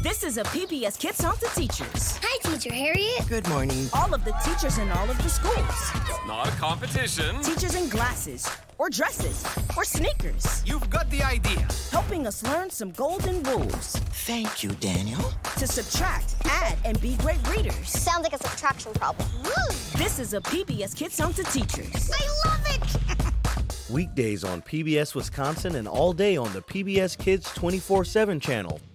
This is a PBS Kids song to teachers. Hi, Teacher Harriet. Good morning. All of the teachers in all of the schools. Not a competition. Teachers in glasses, or dresses, or sneakers. You've got the idea. Helping us learn some golden rules. Thank you, Daniel. To subtract, add, and be great readers. Sounds like a subtraction problem. This is a PBS Kids song to teachers. I love it! Weekdays on PBS Wisconsin and all day on the PBS Kids 24/7 channel.